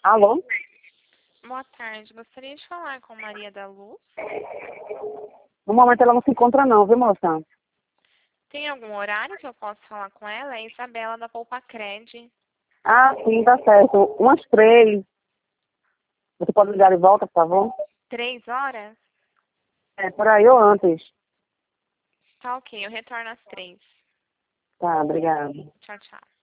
Alô? Boa tarde. Gostaria de falar com Maria da Luz. No momento ela não se encontra não, viu, moça? Tem algum horário que eu possa falar com ela? É Isabela da Poupa Cred. Ah, sim, tá certo. Umas 3. Você pode ligar de volta, por favor? 3 horas? É, por aí ou antes. Tá ok, eu retorno às 3. Tá, obrigada. Tchau, tchau.